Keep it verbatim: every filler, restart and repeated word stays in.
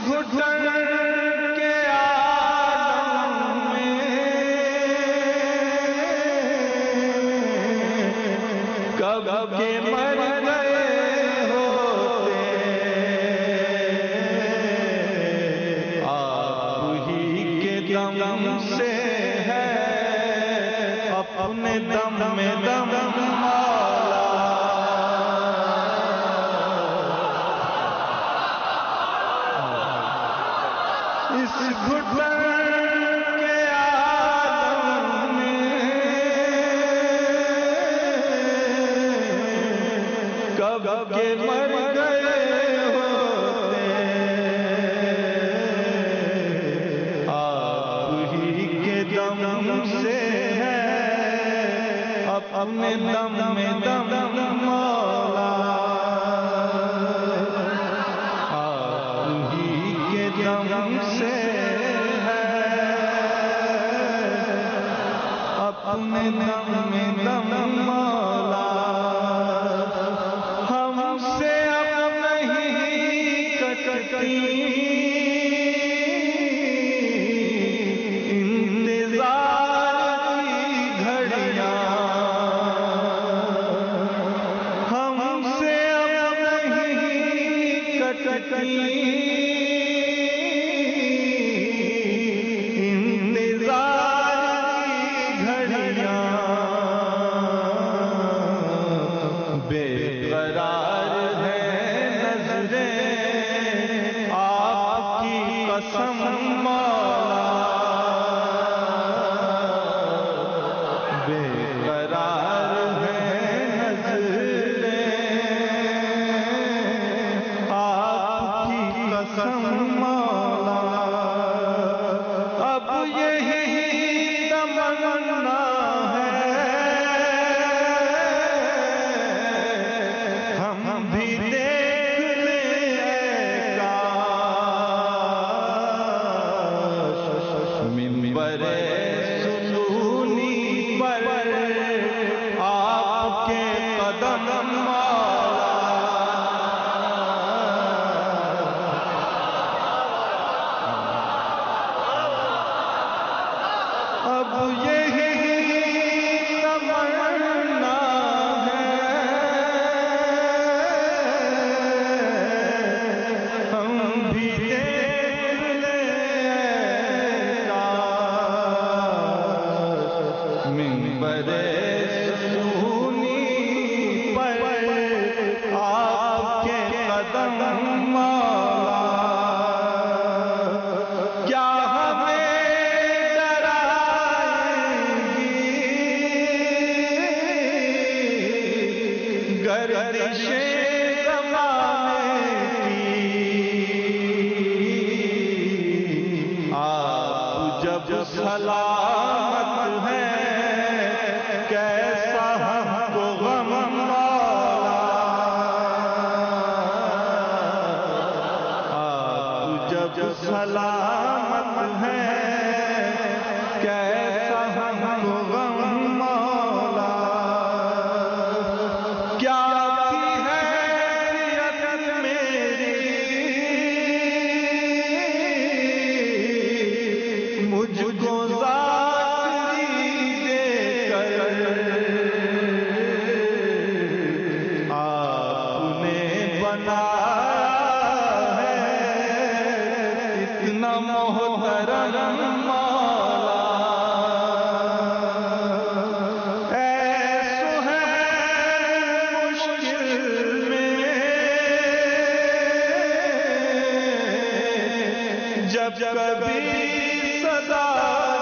گھٹن کے عالم میں کب کے مر گئے ہوتے، آپ ہی کے دم سے ہے اپنے دم میں دم مالا۔ اس گھٹن کے عالم میں کب کے مر گئے ہوتے، آپ ہی کے دم سے ہے اپنے دم میں دم مولا۔ آپ ہی کے دم سے اپنے دم میں دم مولا۔ ہم سے اب نہیں کٹتی انتظار کی گھڑیاں، ہم سے اب نہیں کٹتی بے قرار ہے نظریں آپ کی قسم مولا، بے قرار ہے نظریں آپ کی قسم مولا۔ اب یہی تمنا سنونی پر آپ کے قدم مولا، اب یہی تمنا ہے ہم بھی منبر سنونی پر آپ کے قدم مولا۔ کیا ہمیں ڈرائیں گی گردشیں زمانے کی، آپ جب سلامت ہیں کیسا ہم کو غم مولا، آپ جب سلامت ہیں کیسا ہم کو غم مولا۔ کیا کی حیثیت میری مجھ کو آپ نے بنایا ہے اتنا محترم مولا۔ اے سہیل مشکل میں جب کبھی صدا